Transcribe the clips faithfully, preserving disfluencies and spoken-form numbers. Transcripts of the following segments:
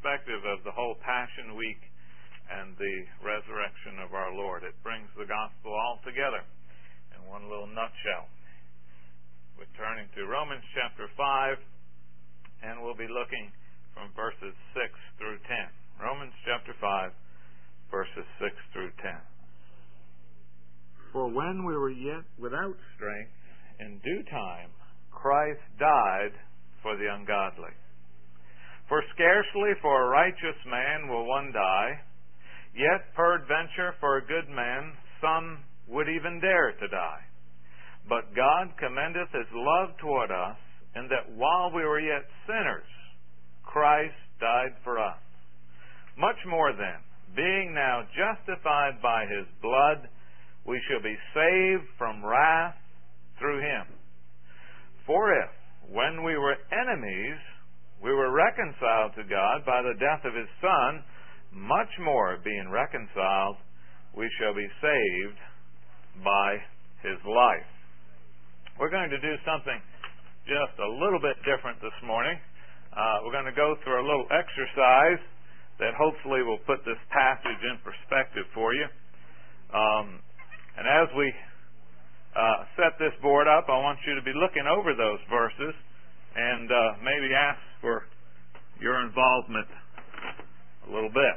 perspective of the whole Passion Week and the resurrection of our Lord. It brings the gospel all together in one little nutshell. We're turning to Romans chapter five, and we'll be looking from verses six through ten. Romans chapter five, verses six through ten. For when we were yet without strength, in due time Christ died for the ungodly. For scarcely for a righteous man will one die, yet peradventure for a good man some would even dare to die. But God commendeth His love toward us, in that while we were yet sinners, Christ died for us. Much more then, being now justified by His blood, we shall be saved from wrath through Him. For if, when we were enemies, we were reconciled to God by the death of His Son, much more, being reconciled, we shall be saved by His life. We're going to do something just a little bit different this morning. Uh, we're going to go through a little exercise that hopefully will put this passage in perspective for you. Um, and as we uh, set this board up, I want you to be looking over those verses and uh, maybe ask for your involvement a little bit.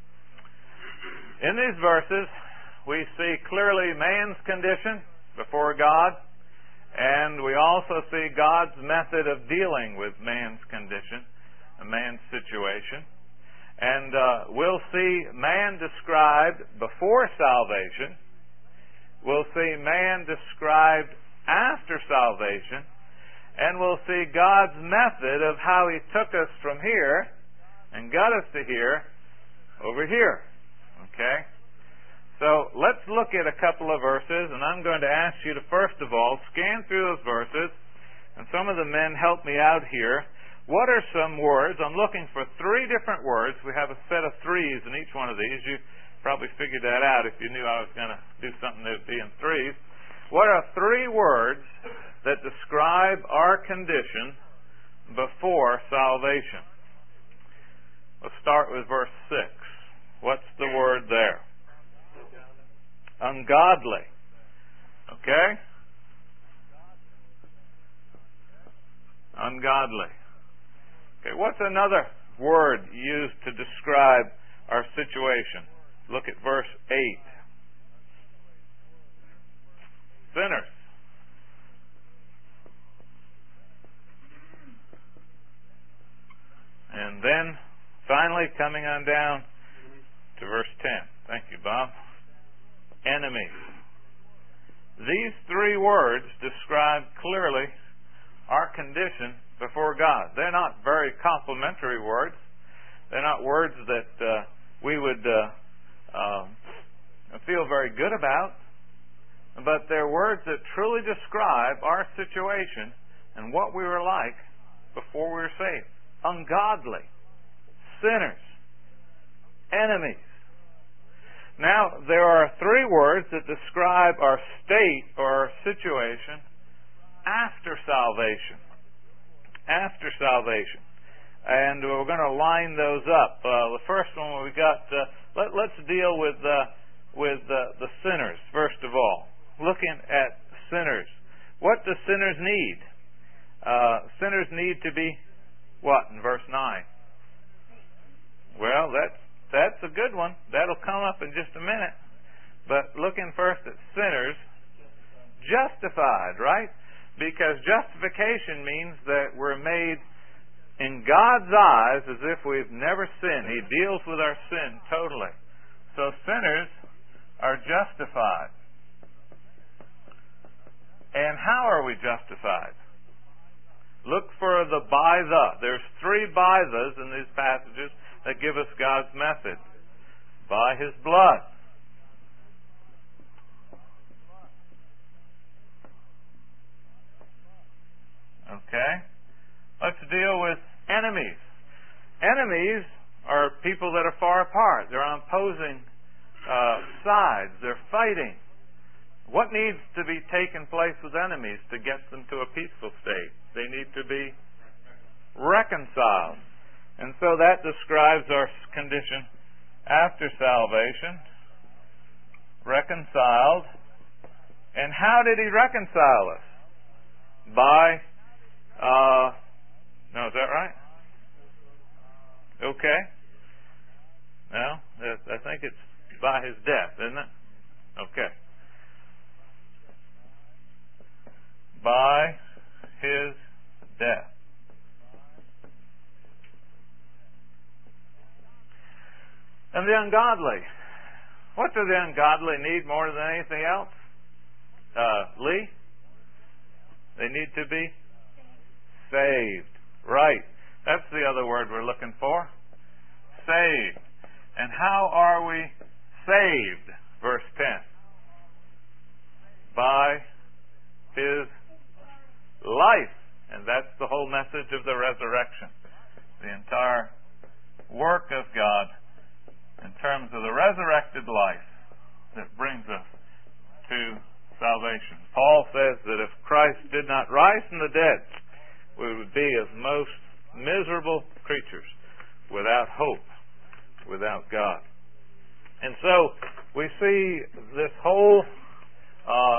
In these verses, we see clearly man's condition before God, and we also see God's method of dealing with man's condition, a man's situation. And uh, we'll see man described before salvation. We'll see man described after salvation. And we'll see God's method of how He took us from here and got us to here, over here. Okay? So let's look at a couple of verses, and I'm going to ask you to first of all scan through those verses, and some of the men help me out here. What are some words? I'm looking for three different words. We have a set of threes in each one of these. You probably figured that out if you knew I was going to do something that would be in threes. What are three words that describe our condition before salvation? Let's start with verse six. What's the word there? Ungodly. Okay? Ungodly. Okay, what's another word used to describe our situation? Look at verse eight. Sinners. And then, finally, coming on down to verse ten. Thank you, Bob. Enemies. These three words describe clearly our condition before God. They're not very complimentary words. They're not words that uh, we would uh, uh, feel very good about. But they're words that truly describe our situation and what we were like before we were saved. Ungodly. Sinners. Enemies. Now, there are three words that describe our state or our situation after salvation. After salvation. And we're going to line those up. Uh, the first one we got, uh, let, let's deal with, uh, with uh, the sinners, first of all. Looking at sinners. What do sinners need? Uh, sinners need to be what in verse nine? Well, that's That's a good one. That'll come up in just a minute. But looking first at sinners, justified, right? Because justification means that we're made in God's eyes as if we've never sinned. He deals with our sin totally. So sinners are justified. And how are we justified? Look for the by the. There's three by the's in these passages that give us God's method. By His blood. Okay? Let's deal with enemies. Enemies are people that are far apart. They're on opposing uh, sides. They're fighting. What needs to be taking place with enemies to get them to a peaceful state? They need to be reconciled. And so that describes our condition after salvation. Reconciled. And how did He reconcile us? By, uh, no, is that right? Okay. No, I think it's by His death, isn't it? Okay. By His death. And the ungodly. What do the ungodly need more than anything else? Uh, Lee? They need to be saved. Right. That's the other word we're looking for. Saved. And how are we saved? Verse ten. By His life. And that's the whole message of the resurrection. The entire work of God in terms of the resurrected life that brings us to salvation. Paul says that if Christ did not rise from the dead, we would be as most miserable creatures without hope, without God. And so we see this whole uh,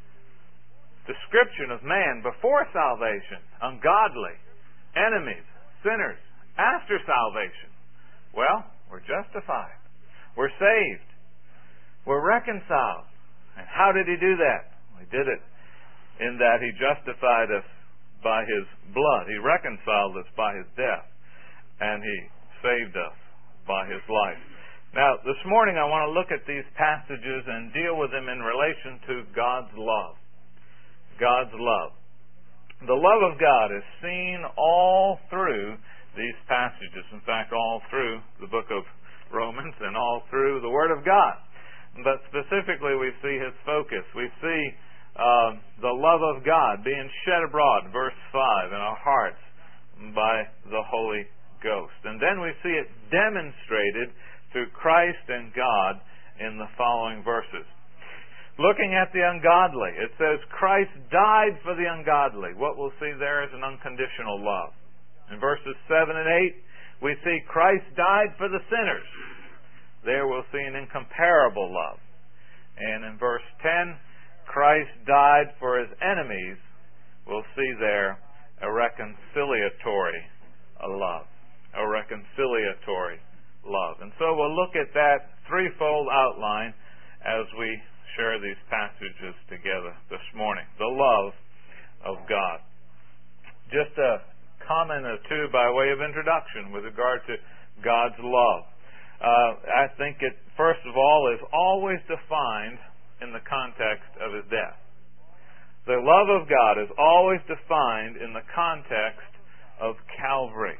description of man before salvation, ungodly, enemies, sinners, after salvation. Well, we're justified. We're saved. We're reconciled. And how did He do that? He did it in that He justified us by His blood. He reconciled us by His death. And He saved us by His life. Now, this morning I want to look at these passages and deal with them in relation to God's love. God's love. The love of God is seen all through these passages. In fact, all through the book of Romans and all through the Word of God. But specifically, we see His focus. We see uh, the love of God being shed abroad, verse five, in our hearts by the Holy Ghost. And then we see it demonstrated through Christ and God in the following verses. Looking at the ungodly, it says Christ died for the ungodly. What we'll see there is an unconditional love. In verses seven and eight, we see Christ died for the sinners. There we'll see an incomparable love. And in verse ten, Christ died for His enemies. We'll see there a reconciliatory love. A reconciliatory love. And so we'll look at that threefold outline as we share these passages together this morning. The love of God. Just a comment or two by way of introduction with regard to God's love. Uh, I think it, first of all, is always defined in the context of His death. The love of God is always defined in the context of Calvary.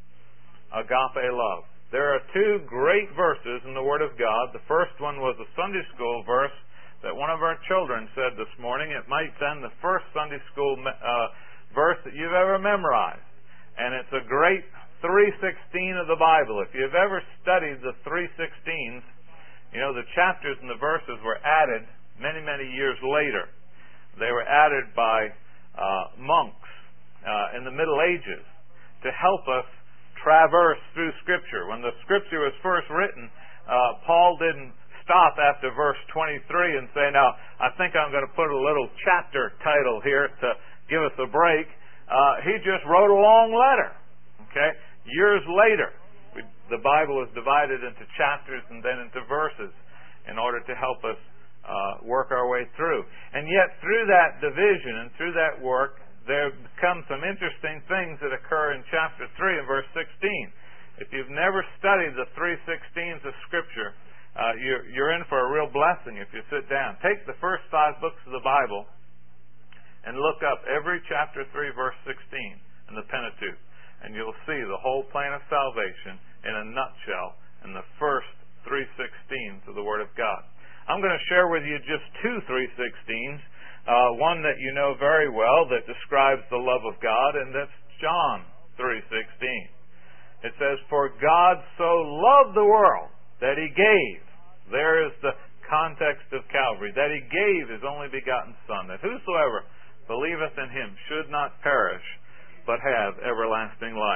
Agape love. There are two great verses in the Word of God. The first one was a Sunday school verse that one of our children said this morning. It might have been the first Sunday school uh, verse that you've ever memorized. And it's a great three sixteen of the Bible. If you've ever studied the three sixteens, you know the chapters and the verses were added many, many years later. They were added by uh, monks uh, in the Middle Ages to help us traverse through Scripture. When the Scripture was first written, uh, Paul didn't stop after verse twenty-three and say, now, I think I'm going to put a little chapter title here to give us a break. Uh, he just wrote a long letter. Okay? Years later, we, the Bible is divided into chapters and then into verses in order to help us uh, work our way through. And yet, through that division and through that work, there come some interesting things that occur in chapter three and verse sixteen. If you've never studied the three sixteens of Scripture, uh, you're, you're in for a real blessing if you sit down. Take the first five books of the Bible and look up every chapter three, verse sixteen in the Pentateuch, and you'll see the whole plan of salvation in a nutshell in the first three sixteens of the Word of God. I'm going to share with you just two three sixteens. Uh, one that you know very well that describes the love of God, and that's John three sixteen. It says, for God so loved the world that He gave. There is the context of Calvary. That He gave His only begotten Son, that whosoever believeth in Him should not perish, but have everlasting life.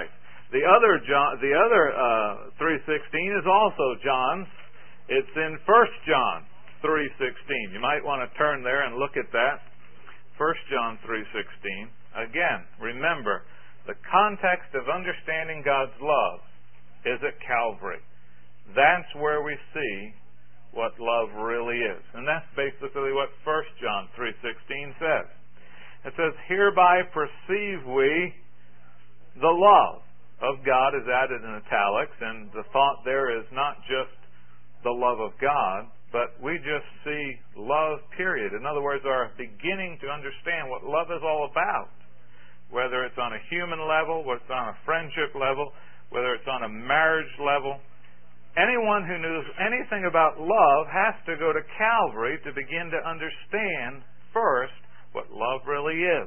The other John, the other uh, three sixteen is also John's. It's in First John three sixteen. You might want to turn there and look at that. First John three sixteen. Again, remember, the context of understanding God's love is at Calvary. That's where we see what love really is. And that's basically what First John three sixteen says. It says, "Hereby perceive we the love of God," is added in italics, and the thought there is not just the love of God, but we just see love, period. In other words, are beginning to understand what love is all about. Whether it's on a human level, whether it's on a friendship level, whether it's on a marriage level. Anyone who knows anything about love has to go to Calvary to begin to understand first what love really is.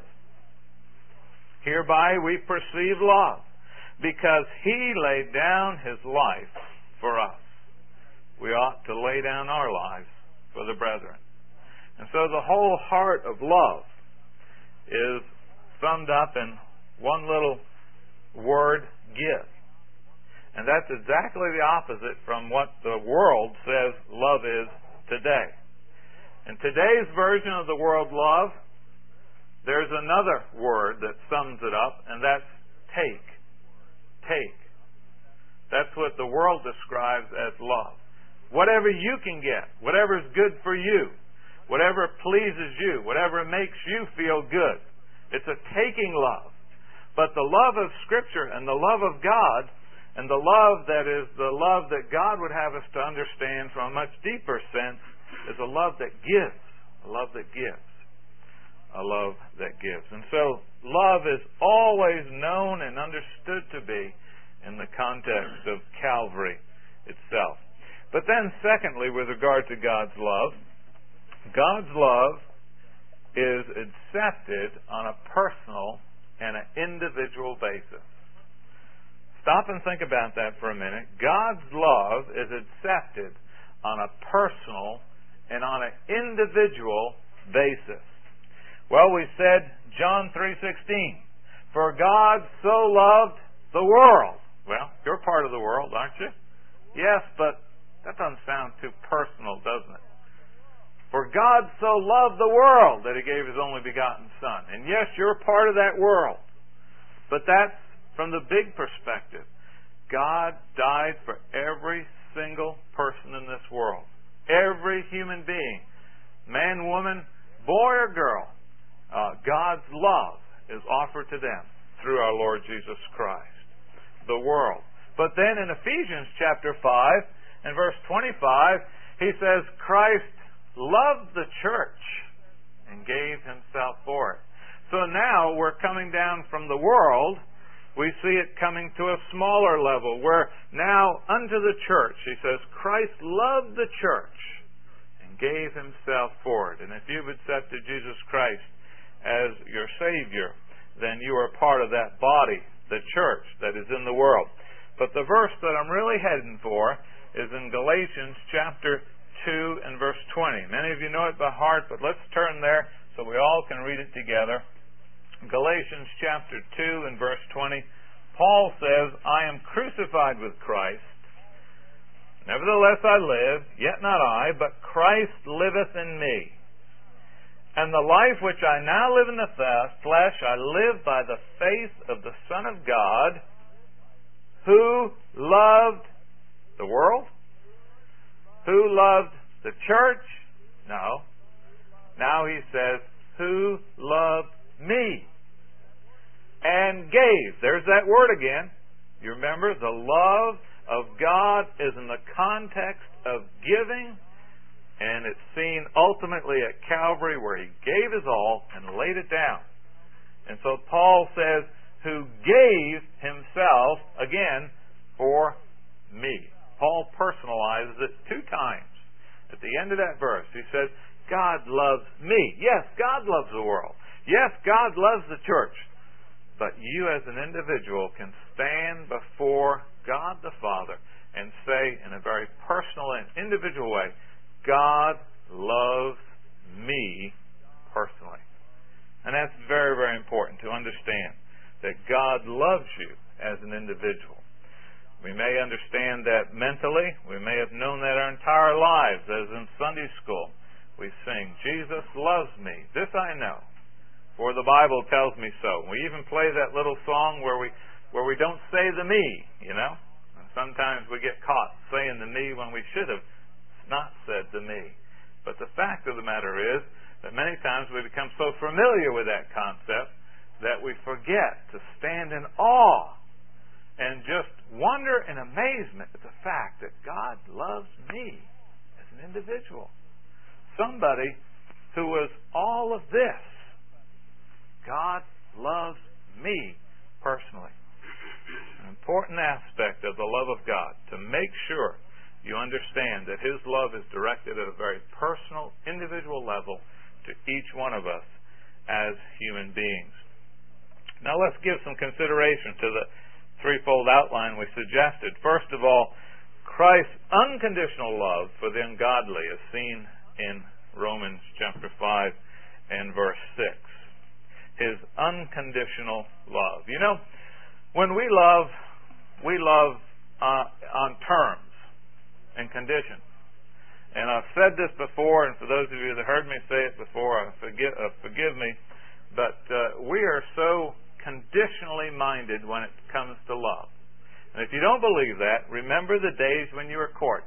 Hereby we perceive love, because He laid down His life for us. We ought to lay down our lives for the brethren. And so the whole heart of love is summed up in one little word, give. And that's exactly the opposite from what the world says love is today. In today's version of the word love, there's another word that sums it up, and that's take. Take. That's what the world describes as love. Whatever you can get, whatever is good for you, whatever pleases you, whatever makes you feel good. It's a taking love. But the love of Scripture and the love of God, and the love that is the love that God would have us to understand from a much deeper sense, is a love that gives. A love that gives. A love that gives. And so, love is always known and understood to be in the context of Calvary itself. But then, secondly, with regard to God's love, God's love is accepted on a personal and an individual basis. Stop and think about that for a minute. God's love is accepted on a personal and on an individual basis. Well, we said John three sixteen, "For God so loved the world." Well, you're part of the world, aren't you? Yes, but that doesn't sound too personal, doesn't it? For God so loved the world that He gave His only begotten Son. And yes, you're part of that world. But that's from the big perspective. God died for every single person in this world. Every human being. Man, woman, boy or girl. Uh, God's love is offered to them through our Lord Jesus Christ. The world. But then in Ephesians chapter five and verse twenty-five, he says, Christ loved the church and gave Himself for it. So now we're coming down from the world. We see it coming to a smaller level where now unto the church, he says, Christ loved the church and gave Himself for it. And if you've accepted Jesus Christ as your Savior, then you are part of that body, the church that is in the world. But the verse that I'm really heading for is in Galatians chapter two and verse twenty. Many of you know it by heart, but let's turn there so we all can read it together. Galatians chapter two and verse twenty. Paul says, I am crucified with Christ. Nevertheless I live, yet not I, but Christ liveth in me. And the life which I now live in the flesh, I live by the faith of the Son of God, who loved the world? Who loved the church? No. Now he says, who loved me and gave. There's that word again. You remember, the love of God is in the context of giving, and it's seen ultimately at Calvary where He gave His all and laid it down. And so Paul says, who gave Himself, again, for me. Paul personalizes it two times. At the end of that verse, he says, God loves me. Yes, God loves the world. Yes, God loves the church. But you as an individual can stand before God the Father and say in a very personal and individual way, God loves me personally. And that's very, very important to understand, that God loves you as an individual. We may understand that mentally. We may have known that our entire lives, as in Sunday school. We sing, Jesus loves me. This I know, for the Bible tells me so. We even play that little song where we where we don't say the me, you know. And sometimes we get caught saying the me when we should have not said the me. But the fact of the matter is that many times we become so familiar with that concept that we forget to stand in awe and just wonder in amazement at the fact that God loves me as an individual. Somebody who was all of this. God loves me personally. An important aspect of the love of God, to make sure you understand that His love is directed at a very personal, individual level to each one of us as human beings. Now let's give some consideration to the threefold outline we suggested. First of all, Christ's unconditional love for the ungodly is seen in Romans chapter five and verse six. His unconditional love. You know, when we love, we love uh, on terms and conditions. And I've said this before, and for those of you that heard me say it before, uh, forgive, uh, forgive me, but uh, we are so conditionally minded when it comes to love. And if you don't believe that, remember the days when you were courting.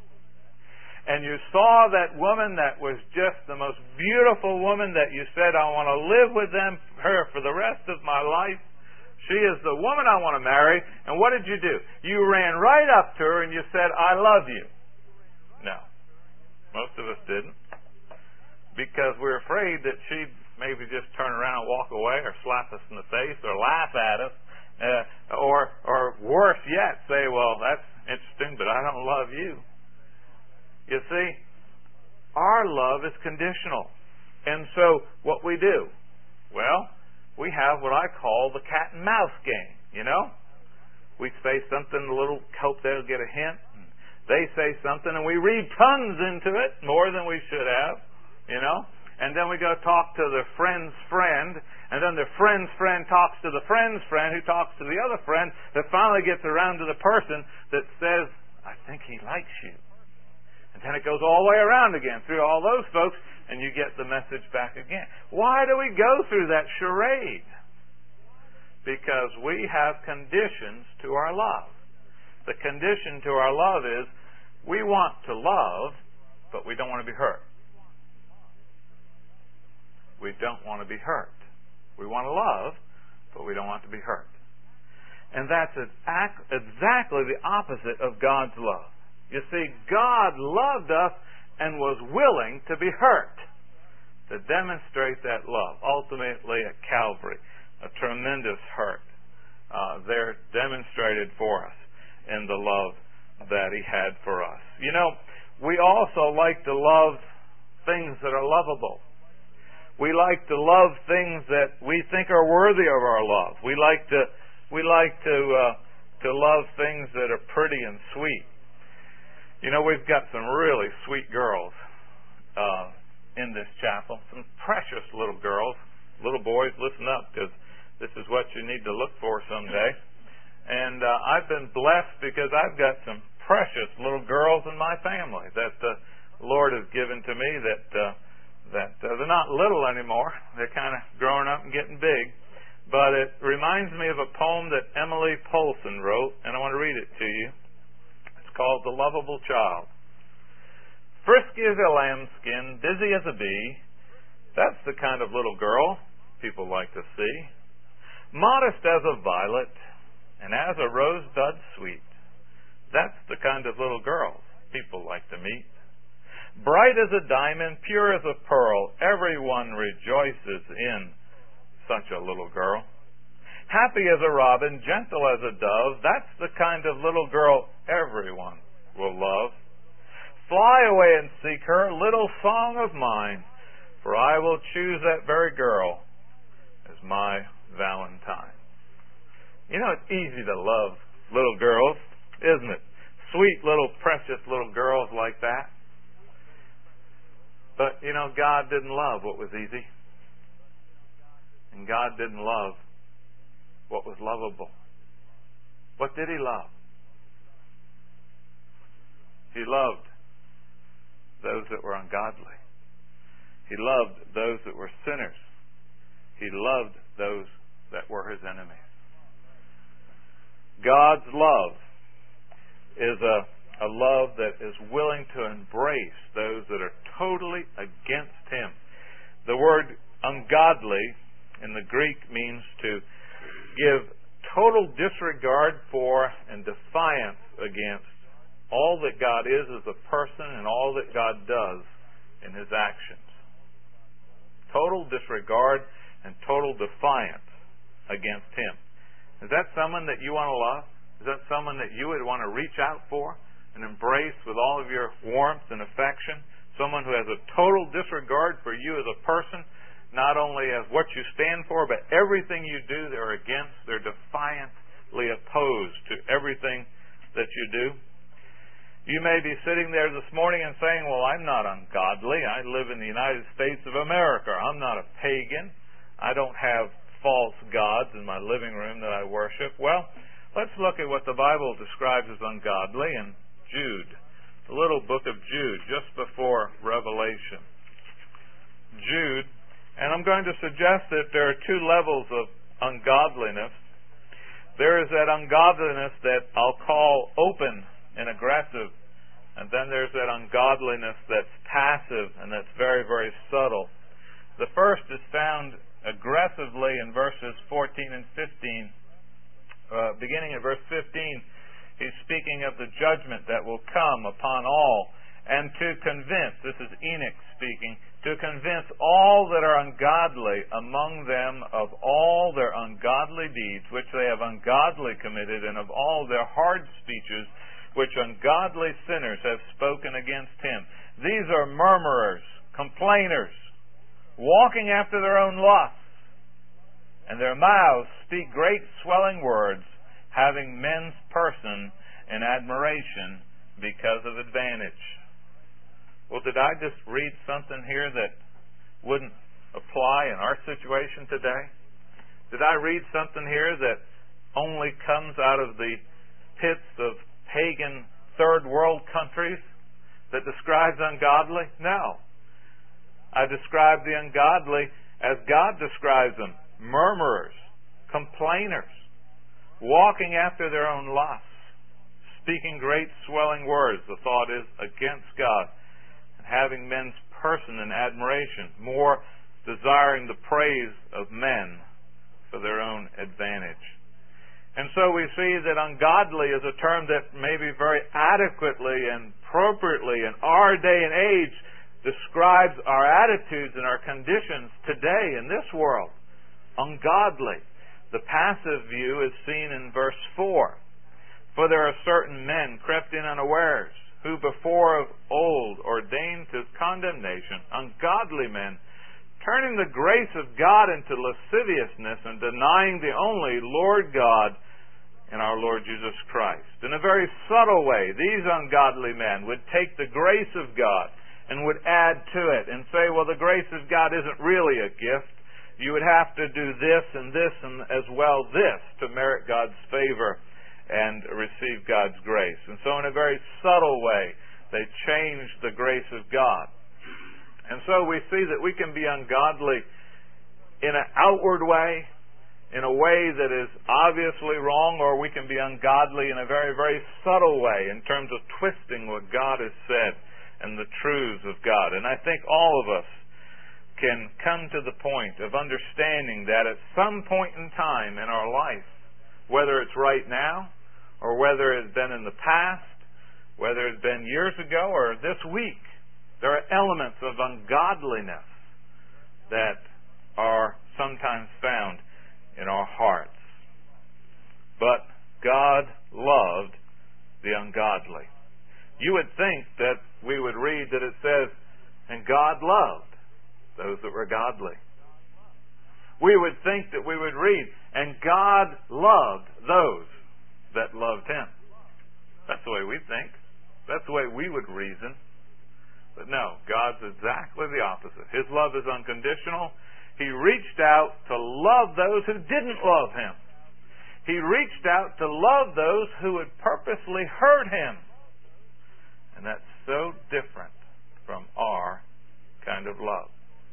And you saw that woman that was just the most beautiful woman that you said, I want to live with them, her for the rest of my life. She is the woman I want to marry. And what did you do? You ran right up to her and you said, I love you. No. Most of us didn't. Because we're afraid that she'd maybe just turn around and walk away, or slap us in the face, or laugh at us, uh, or or worse yet, say, well, that's interesting, but I don't love you. You see, our love is conditional. And so what we do, well, we have what I call the cat and mouse game, you know? We say something, a little, hope they'll get a hint. They say something, and we read tons into it, more than we should have, you know? And then we go talk to the friend's friend, and then the friend's friend talks to the friend's friend, who talks to the other friend, that finally gets around to the person that says, I think he likes you. And then it goes all the way around again through all those folks, and you get the message back again. Why do we go through that charade? Because we have conditions to our love. The condition to our love is we want to love, but we don't want to be hurt. We don't want to be hurt. We want to love, but we don't want to be hurt. And that's exactly the opposite of God's love. You see, God loved us and was willing to be hurt to demonstrate that love. Ultimately at Calvary, a tremendous hurt uh, there demonstrated for us in the love that He had for us. You know, we also like to love things that are lovable. We like to love things that we think are worthy of our love. We like to we like to uh, to love things that are pretty and sweet. You know, we've got some really sweet girls uh, in this chapel. Some precious little girls. Little boys, listen up, because this is what you need to look for someday. And uh, I've been blessed because I've got some precious little girls in my family that the Lord has given to me that uh, that uh, they're not little anymore. They're kind of growing up and getting big. But it reminds me of a poem that Emily Polson wrote, and I want to read it to you. It's called The Lovable Child. Frisky as a lambskin, busy as a bee, that's the kind of little girl people like to see. Modest as a violet, and as a rosebud sweet, that's the kind of little girl people like to meet. Bright as a diamond, pure as a pearl, everyone rejoices in such a little girl. Happy as a robin, gentle as a dove, that's the kind of little girl everyone will love. Fly away and seek her, little song of mine, for I will choose that very girl as my Valentine. You know, it's easy to love little girls, isn't it? Sweet little, precious little girls like that. But, you know, God didn't love what was easy. And God didn't love what was lovable. What did He love? He loved those that were ungodly. He loved those that were sinners. He loved those that were His enemies. God's love is a, a love that is willing to embrace those that are totally against Him. The word ungodly in the Greek means to give total disregard for and defiance against all that God is as a person and all that God does in His actions. Total disregard and total defiance against Him. Is that someone that you want to love? Is that someone that you would want to reach out for and embrace with all of your warmth and affection? Someone who has a total disregard for you as a person, not only as what you stand for, but everything you do they're against. They're defiantly opposed to everything that you do. You may be sitting there this morning and saying, well, I'm not ungodly. I live in the United States of America. I'm not a pagan. I don't have false gods in my living room that I worship. Well, let's look at what the Bible describes as ungodly in Jude, the little book of Jude, just before Revelation. Jude, and I'm going to suggest that there are two levels of ungodliness. There is that ungodliness that I'll call open and aggressive, and then there's that ungodliness that's passive and that's very, very subtle. The first is found aggressively in verses fourteen and fifteen. Uh, beginning at verse fifteen, he's speaking of the judgment that will come upon all, and to convince, this is Enoch speaking, to convince all that are ungodly among them of all their ungodly deeds which they have ungodly committed, and of all their hard speeches which ungodly sinners have spoken against Him. These are murmurers, complainers, walking after their own lusts, and their mouths speak great swelling words, having men's person in admiration because of advantage. Well, did I just read something here that wouldn't apply in our situation today? Did I read something here that only comes out of the pits of pagan third world countries that describes ungodly? No. I describe the ungodly as God describes them. Murmurers, complainers, walking after their own lusts, speaking great swelling words, the thought is, against God, and having men's person in admiration, more desiring the praise of men for their own advantage. And so we see that ungodly is a term that maybe very adequately and appropriately in our day and age describes our attitudes and our conditions today in this world. Ungodly. The passive view is seen in verse four. For there are certain men crept in unawares, who before of old ordained to condemnation, ungodly men, turning the grace of God into lasciviousness and denying the only Lord God and our Lord Jesus Christ. In a very subtle way, these ungodly men would take the grace of God and would add to it and say, well, the grace of God isn't really a gift. You would have to do this and this and as well this to merit God's favor and receive God's grace. And so in a very subtle way, they changed the grace of God. And so we see that we can be ungodly in an outward way, in a way that is obviously wrong, or we can be ungodly in a very, very subtle way in terms of twisting what God has said and the truths of God. And I think all of us can come to the point of understanding that at some point in time in our life, whether it's right now or whether it's been in the past, whether it's been years ago or this week, there are elements of ungodliness that are sometimes found in our hearts. But God loved the ungodly. You would think that we would read that it says, and God loved those that were godly. We would think that we would read, and God loved those that loved Him. That's the way we think. That's the way we would reason. But no, God's exactly the opposite. His love is unconditional. He reached out to love those who didn't love Him. He reached out to love those who would purposely hurt Him. And that's so different from our kind of love.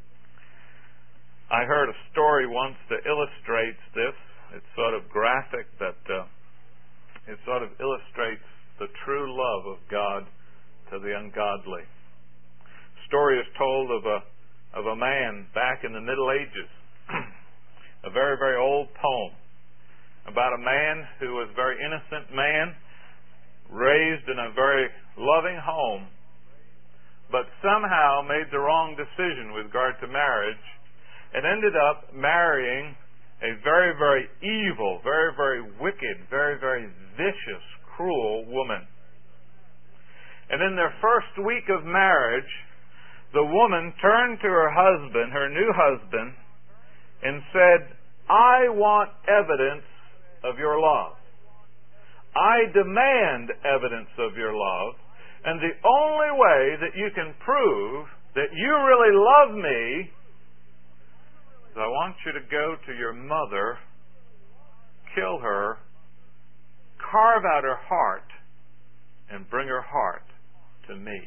I heard a story once that illustrates this. It's sort of graphic, but uh, it sort of illustrates the true love of God to the ungodly. The story is told of a of a man back in the Middle Ages, a very, very old poem about a man who was a very innocent man, raised in a very loving home, but somehow made the wrong decision with regard to marriage and ended up marrying a very, very evil, very, very wicked, very, very vicious, cruel woman. And in their first week of marriage, the woman turned to her husband, her new husband, and said, "I want evidence of your love. I demand evidence of your love, and the only way that you can prove that you really love me is I want you to go to your mother, kill her, carve out her heart, and bring her heart to me."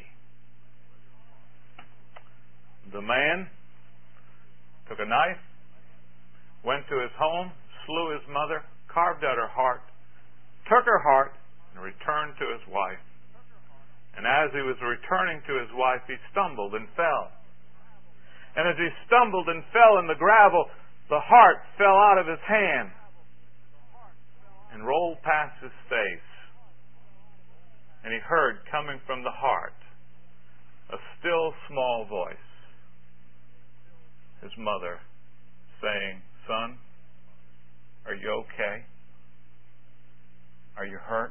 The man took a knife, went to his home, slew his mother, carved out her heart, took her heart, and returned to his wife. And as he was returning to his wife, he stumbled and fell. And as he stumbled and fell in the gravel, the heart fell out of his hand and rolled past his face. And he heard coming from the heart a still small voice, his mother, saying, "Son, are you okay? Are you hurt?"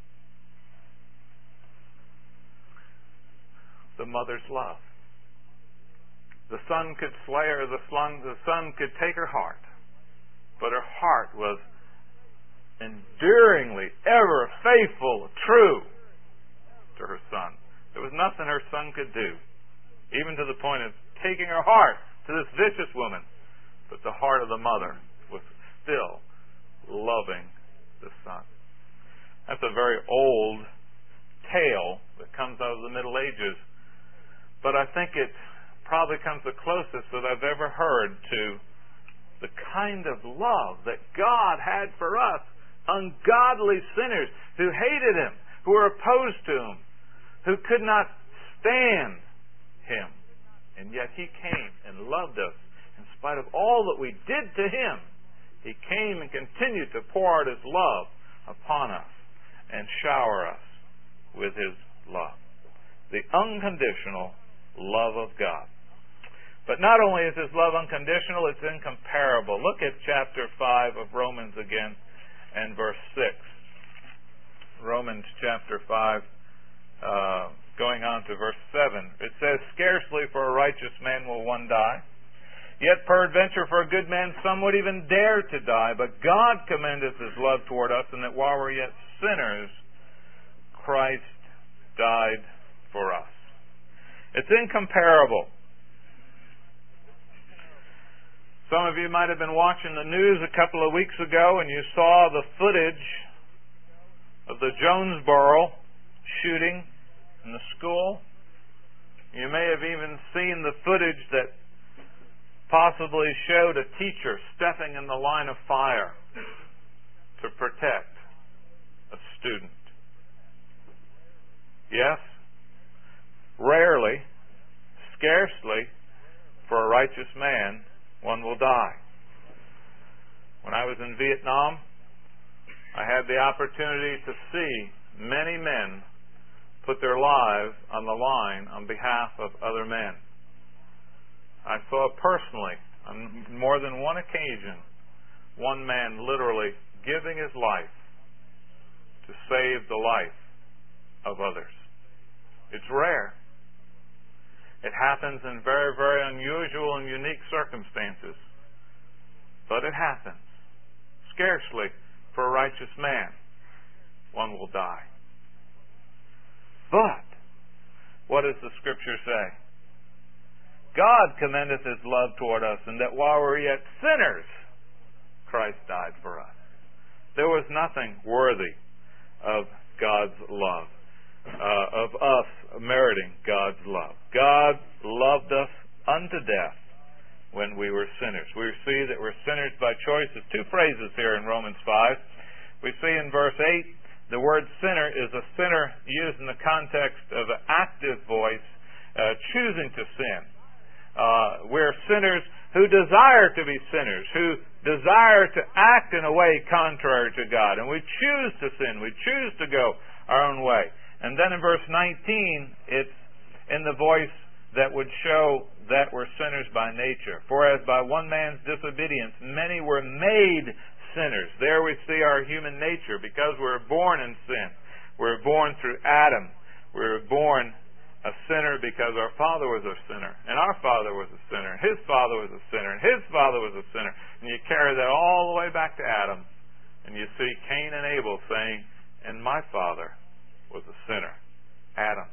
The mother's love. The son could slay her, the son, the son could take her heart, but her heart was enduringly, ever faithful, true to her son. There was nothing her son could do, even to the point of taking her heart to this vicious woman. But the heart of the mother was still loving the son. That's a very old tale that comes out of the Middle Ages, but I think it probably comes the closest that I've ever heard to the kind of love that God had for us, ungodly sinners who hated Him, who were opposed to Him, who could not stand Him. And yet He came and loved us in spite of all that we did to Him. He came and continued to pour out His love upon us and shower us with His love. The unconditional love of God. But not only is His love unconditional, it's incomparable. Look at chapter five of Romans again and verse six. Romans chapter five, uh, going on to verse seven. It says, "Scarcely for a righteous man will one die. Yet peradventure for a good man some would even dare to die. But God commendeth His love toward us, and that while we're yet sinners, Christ died for us." It's incomparable. Some of you might have been watching the news a couple of weeks ago and you saw the footage of the Jonesboro shooting in the school. You may have even seen the footage that possibly showed a teacher stepping in the line of fire to protect a student. Yes, rarely, scarcely, for a righteous man, one will die. When I was in Vietnam, I had the opportunity to see many men put their lives on the line on behalf of other men. I saw personally, on more than one occasion, one man literally giving his life to save the life of others. It's rare. It happens in very, very unusual and unique circumstances. But it happens. Scarcely for a righteous man, one will die. But, what does the Scripture say? God commendeth His love toward us, and that while we were yet sinners, Christ died for us. there was nothing worthy of God's love, uh, of us meriting God's love. God loved us unto death when we were sinners. We see that we're sinners by choice. There's two phrases here in Romans five. We see in verse eight, the word sinner is a sinner used in the context of an active voice, uh, choosing to sin. Uh, we're sinners who desire to be sinners, who desire to act in a way contrary to God. And we choose to sin. We choose to go our own way. And then in verse nineteen, it's in the voice that would show that we're sinners by nature. For as by one man's disobedience many were made sinners. There we see our human nature, because we're born in sin. We're born through Adam. We're born a sinner because our father was a sinner, and our father was a sinner, and his father was a sinner, and his father was a sinner. And you carry that all the way back to Adam, and you see Cain and Abel saying, and my father was a sinner, Adam.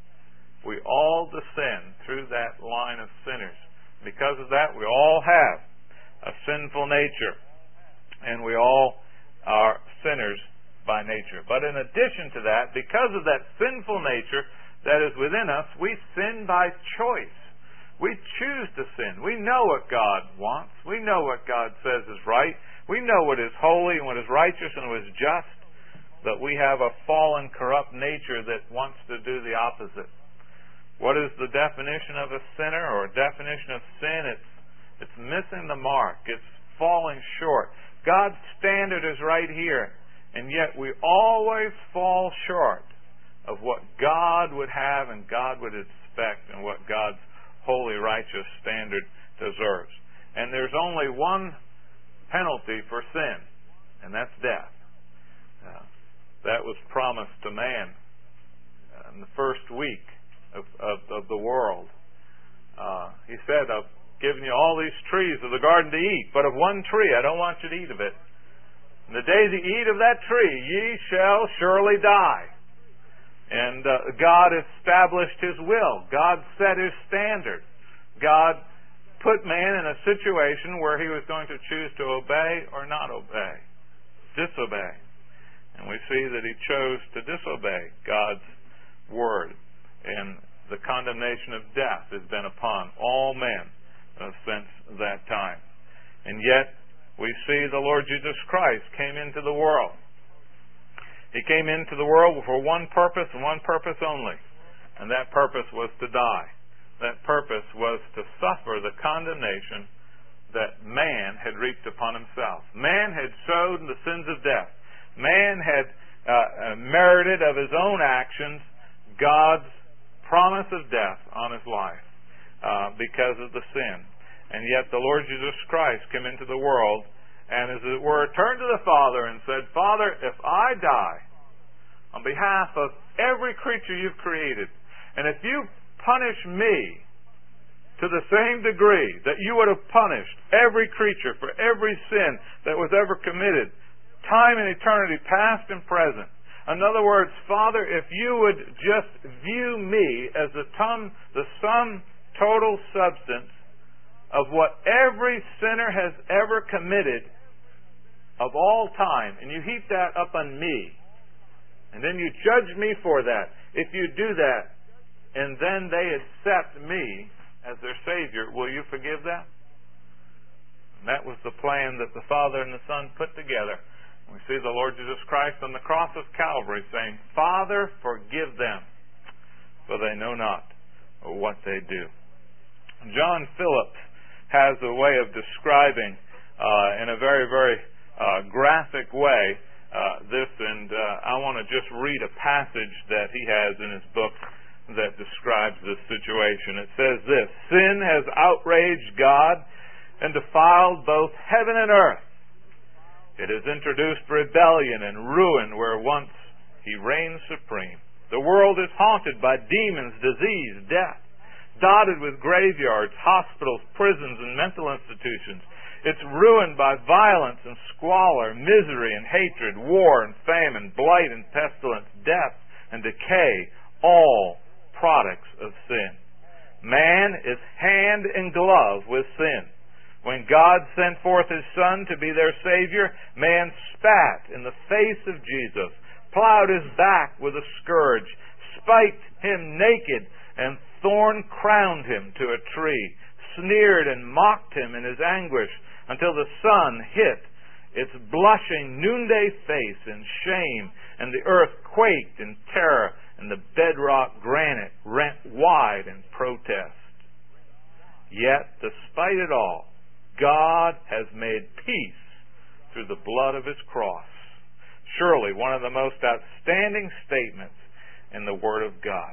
We all descend through that line of sinners. Because of that, we all have a sinful nature, and we all are sinners by nature. But in addition to that, because of that sinful nature that is within us, we sin by choice. We choose to sin. We know what God wants. We know what God says is right. We know what is holy and what is righteous and what is just. But we have a fallen, corrupt nature that wants to do the opposite. What is the definition of a sinner, or a definition of sin? It's, it's missing the mark. It's falling short. God's standard is right here, and yet we always fall short of what God would have and God would expect and what God's holy, righteous standard deserves. And there's only one penalty for sin, and that's death. Uh, that was promised to man in the first week of, of, of the world. Uh, he said, I've given you all these trees of the garden to eat, but of one tree I don't want you to eat of it. In the day that you eat of that tree, ye shall surely die. And uh, God established His will. God set His standard. God put man in a situation where he was going to choose to obey or not obey. Disobey. And we see that he chose to disobey God's word. And the condemnation of death has been upon all men uh, since that time. And yet, we see the Lord Jesus Christ came into the world. He came into the world for one purpose and one purpose only. And that purpose was to die. That purpose was to suffer the condemnation that man had reaped upon himself. Man had sowed the sins of death. Man had uh, merited of his own actions God's promise of death on his life uh, because of the sin. And yet the Lord Jesus Christ came into the world and, as it were, turned to the Father and said, Father, if I die on behalf of every creature you've created, and if you punish me to the same degree that you would have punished every creature for every sin that was ever committed, time and eternity, past and present. In other words, Father, if you would just view me as the, tum, the sum total substance of what every sinner has ever committed of all time, and you heap that up on me, and then you judge me for that. If you do that, and then they accept me as their Savior, will you forgive them? And that was the plan that the Father and the Son put together. We see the Lord Jesus Christ on the cross of Calvary saying, Father, forgive them, for they know not what they do. John Phillips has a way of describing uh, in a very, very uh, graphic way uh, this, and uh, I want to just read a passage that he has in his book that describes this situation. It says this: sin has outraged God and defiled both heaven and earth. It has introduced rebellion and ruin where once He reigned supreme. The world is haunted by demons, disease, death, dotted with graveyards, hospitals, prisons, and mental institutions. It's ruined by violence and squalor, misery and hatred, war and famine, blight and pestilence, death and decay, all products of sin. Man is hand in glove with sin. When God sent forth His Son to be their Savior, man spat in the face of Jesus, plowed His back with a scourge, spiked Him naked, and thorn-crowned Him to a tree, sneered and mocked Him in His anguish, until the sun hit its blushing noonday face in shame, and the earth quaked in terror, and the bedrock granite rent wide in protest. Yet, despite it all, God has made peace through the blood of His cross. Surely one of the most outstanding statements in the Word of God.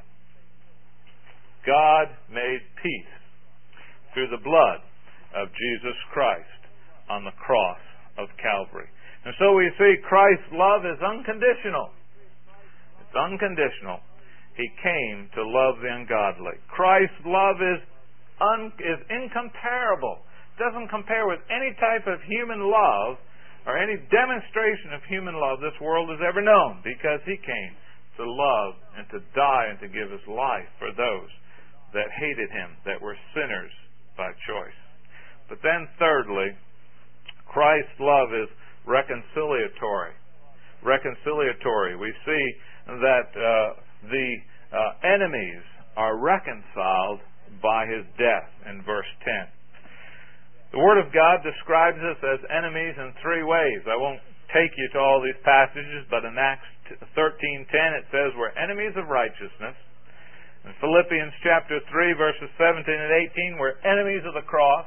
God made peace through the blood of Jesus Christ on the cross of Calvary. And so we see Christ's love is unconditional. It's unconditional. He came to love the ungodly. Christ's love is un, is incomparable. It doesn't compare with any type of human love or any demonstration of human love this world has ever known, because He came to love and to die and to give His life for those that hated Him, that were sinners by choice. But then thirdly, Christ's love is reconciliatory. Reconciliatory. We see that uh, the uh, enemies are reconciled by His death in verse ten. The Word of God describes us as enemies in three ways. I won't take you to all these passages, but in Acts thirteen ten it says we're enemies of righteousness. In Philippians chapter three verses seventeen and eighteen we're enemies of the cross.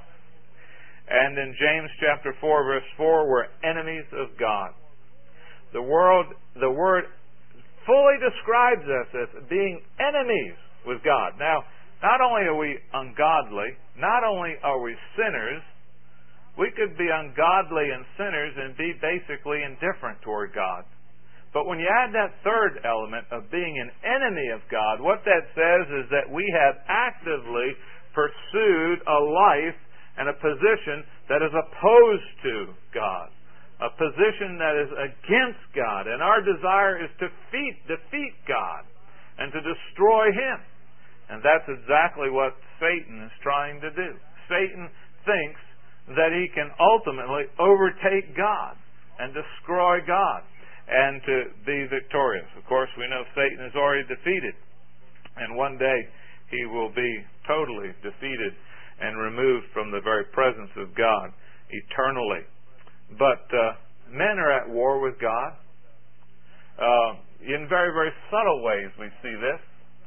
And in James chapter four verse four we're enemies of God. The world, the Word fully describes us as being enemies with God. Now, not only are we ungodly, not only are we sinners, we could be ungodly and sinners and be basically indifferent toward God. But when you add that third element of being an enemy of God, what that says is that we have actively pursued a life and a position that is opposed to God, a position that is against God, and our desire is to defeat, defeat God and to destroy Him. And that's exactly what Satan is trying to do. Satan thinks that he can ultimately overtake God and destroy God and to be victorious. Of course, we know Satan is already defeated, and one day he will be totally defeated and removed from the very presence of God eternally. But uh, men are at war with God. Uh, in very, very subtle ways we see this.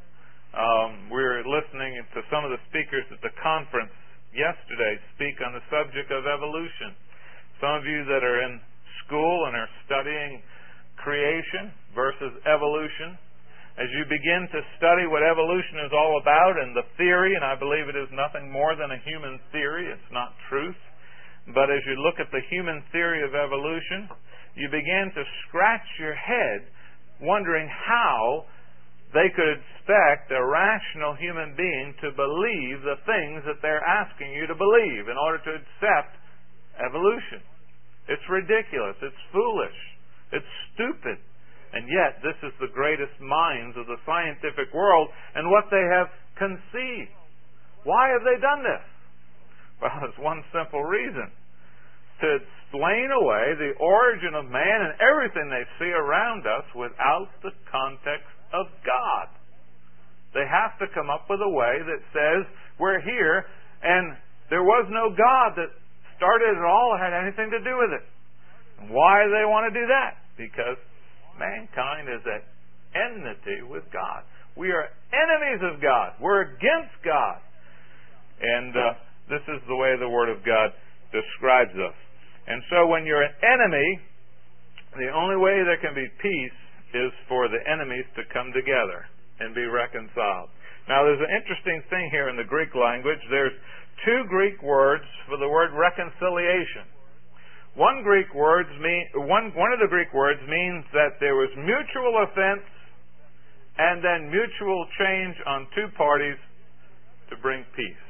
Um, we were listening to some of the speakers at the conference yesterday speak on the subject of evolution. Some of you that are in school and are studying creation versus evolution, as you begin to study what evolution is all about and the theory, and I believe it is nothing more than a human theory, it's not truth, but as you look at the human theory of evolution, you begin to scratch your head wondering how they could expect a rational human being to believe the things that they're asking you to believe in order to accept evolution. It's ridiculous. It's foolish. It's stupid. And yet, this is the greatest minds of the scientific world and what they have conceived. Why have they done this? Well, there's one simple reason. To explain away the origin of man and everything they see around us without the context of God. They have to come up with a way that says we're here and there was no God that started it all or had anything to do with it. And why do they want to do that? Because mankind is at enmity with God. We are enemies of God. We're against God. And uh, this is the way the Word of God describes us. And so when you're an enemy, the only way there can be peace is for the enemies to come together and be reconciled. Now, there's an interesting thing here in the Greek language. There's two Greek words for the word reconciliation. One Greek words mean one one of the Greek words means that there was mutual offense and then mutual change on two parties to bring peace.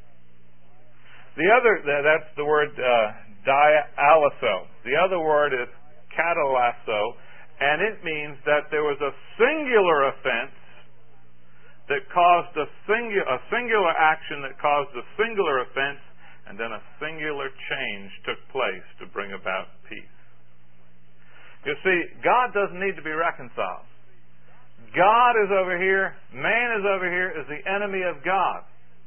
The other, that's the word uh, dialasso. The other word is katalasso. And it means that there was a singular offense that caused a, singu- a singular action that caused a singular offense, And then a singular change took place to bring about peace. You see, God doesn't need to be reconciled. God is over here, man is over here, is the enemy of God.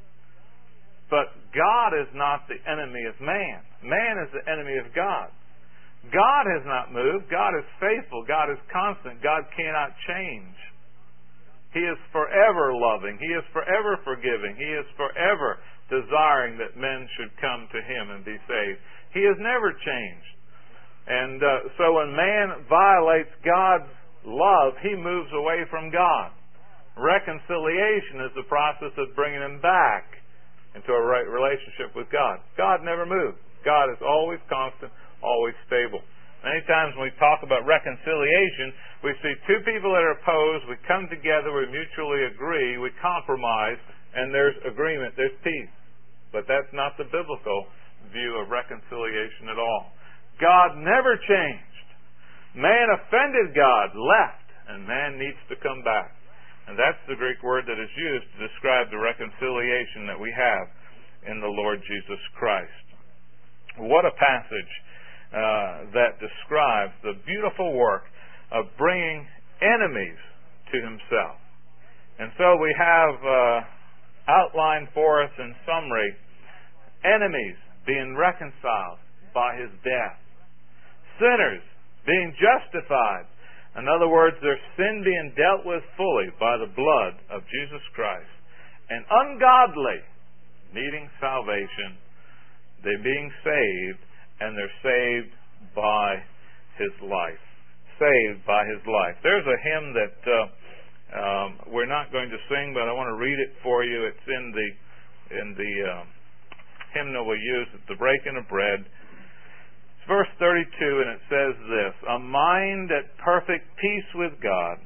But God is not the enemy of man. Man is the enemy of God. God has not moved. God is faithful. God is constant. God cannot change. He is forever loving. He is forever forgiving. He is forever desiring that men should come to Him and be saved. He has never changed. And uh, so when man violates God's love, he moves away from God. Reconciliation is the process of bringing him back into a right relationship with God. God never moves. God is always constant, always stable. Many times when we talk about reconciliation, we see two people that are opposed, we come together, we mutually agree, we compromise, and there's agreement, there's peace. But that's not the biblical view of reconciliation at all. God never changed. Man offended God, left, and man needs to come back. And that's the Greek word that is used to describe the reconciliation that we have in the Lord Jesus Christ. What a passage uh, that describes the beautiful work of bringing enemies to Himself. And so we have uh, outlined for us in summary enemies being reconciled by His death. Sinners being justified. In other words, their sin being dealt with fully by the blood of Jesus Christ. And ungodly needing salvation. They being saved, and they're saved by His life. Saved by His life. There's a hymn that uh, um, we're not going to sing, but I want to read it for you. It's in the in the uh, hymnal we use at the breaking of bread. Verse thirty-two, and it says this: a mind at perfect peace with God.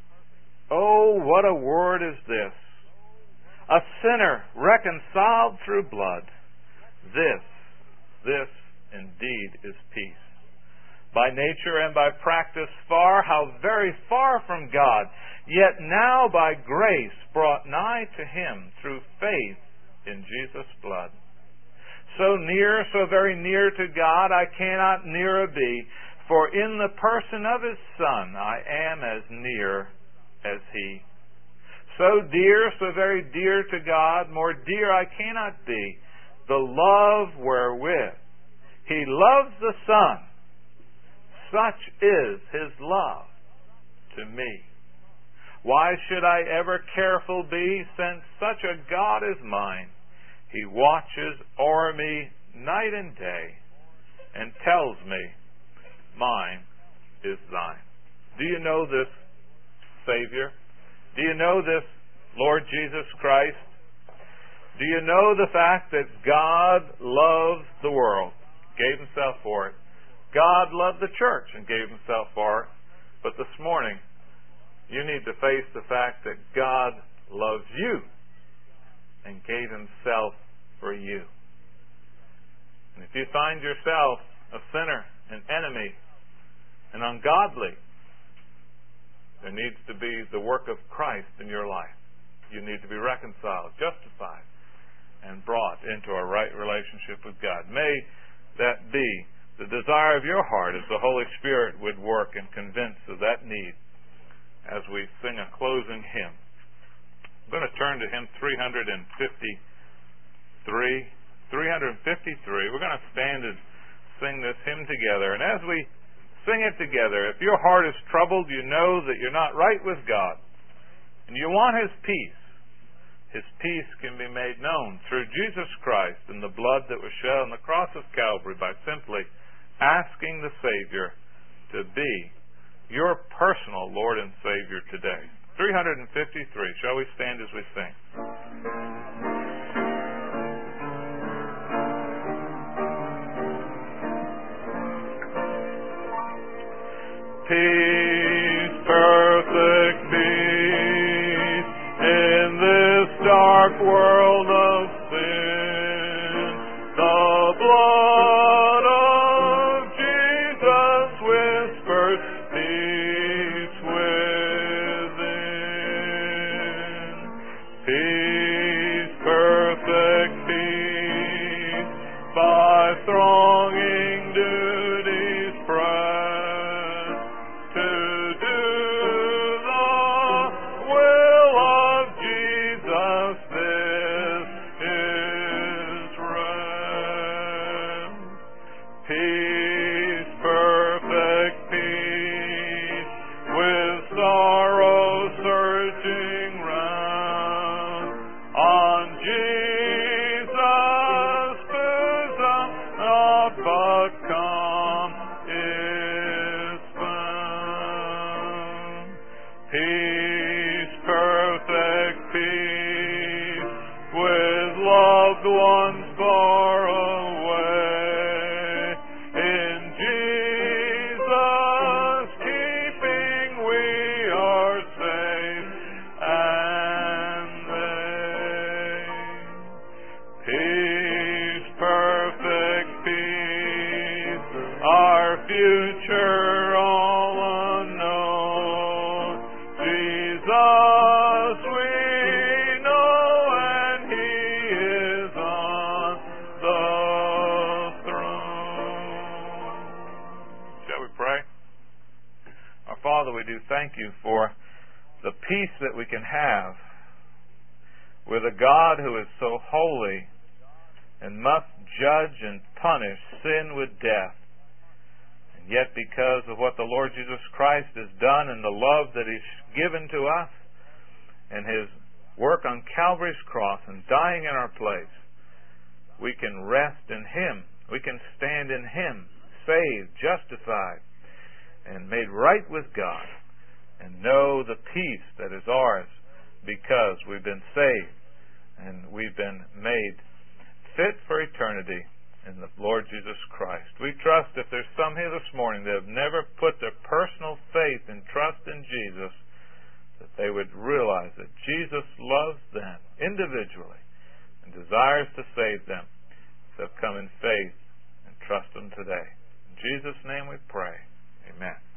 Oh, what a word is this! A sinner reconciled through blood. This, this indeed is peace. By nature and by practice far, how very far from God, yet now by grace brought nigh to Him through faith in Jesus' blood. So near, so very near to God, I cannot nearer be, for in the person of His Son I am as near as He. So dear, so very dear to God, more dear I cannot be, the love wherewith He loves the Son. Such is His love to me. Why should I ever careful be, since such a God is mine? He watches o'er me night and day, and tells me, mine is thine. Do you know this Savior? Do you know this Lord Jesus Christ? Do you know the fact that God loves the world, gave Himself for it? God loved the church and gave Himself for it. But this morning, you need to face the fact that God loves you and gave Himself for you. And if you find yourself a sinner, an enemy, and ungodly, there needs to be the work of Christ in your life. You need to be reconciled, justified, and brought into a right relationship with God. May that be the desire of your heart, as the Holy Spirit would work and convince of that need as we sing a closing hymn. I'm going to turn to hymn three fifty-three. three fifty-three. We're going to stand and sing this hymn together. And as we sing it together, if your heart is troubled, you know that you're not right with God, and you want His peace, His peace can be made known through Jesus Christ and the blood that was shed on the cross of Calvary by simply asking the Savior to be your personal Lord and Savior today. three fifty-three. Shall we stand as we sing? Peace, perfect peace, in this dark world of sin. The blood of Jesus whispers peace within. Peace, perfect peace, Peace, perfect peace, with loved ones far away. In Jesus' keeping we are safe and they. Peace, perfect peace, our future all unknown. Jesus we know, and He is on the throne. Shall we pray? Our Father, we do thank You for the peace that we can have with a God who is so holy and must judge and punish sin with death. And yet, because of what the Lord Jesus Christ has done and the love that He's given to us and His work on Calvary's cross and dying in our place, we can rest in Him. We can stand in Him, saved, justified, and made right with God, and know the peace that is ours because we've been saved and we've been made fit for eternity in the Lord Jesus Christ. We trust if there's some here this morning that have never put their personal faith and trust in Jesus, that they would realize that Jesus loves them individually and desires to save them. So come in faith and trust Him today. In Jesus' name we pray. Amen.